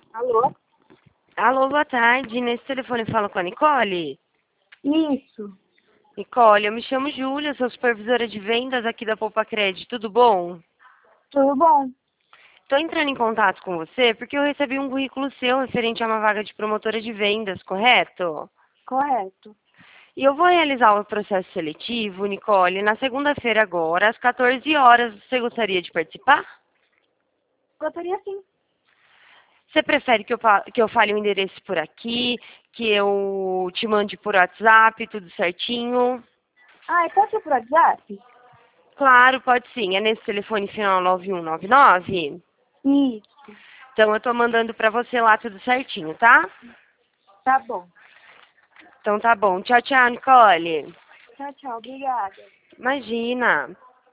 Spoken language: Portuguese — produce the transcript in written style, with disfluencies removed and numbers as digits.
Alô? Alô, boa tarde. Nesse telefone fala com a Nicole? Isso. Nicole, eu me chamo Júlia, sou supervisora de vendas aqui da Poupa Cred. Tudo bom? Tudo bom? Estou entrando em contato com você porque eu recebi um currículo seu referente a uma vaga de promotora de vendas, correto? Correto. E eu vou realizar o processo seletivo, Nicole, na segunda-feira agora, às 14 horas. Você gostaria de participar? Gostaria sim. Você prefere que eu fale o endereço por aqui, que eu te mande por WhatsApp, tudo certinho? Pode ser por WhatsApp? Claro, pode sim. É nesse telefone final 9199? Isso. Então eu tô mandando pra você lá tudo certinho, tá? Tá bom. Então tá bom. Tchau, tchau, Nicole. Tchau, tchau. Obrigada. Imagina.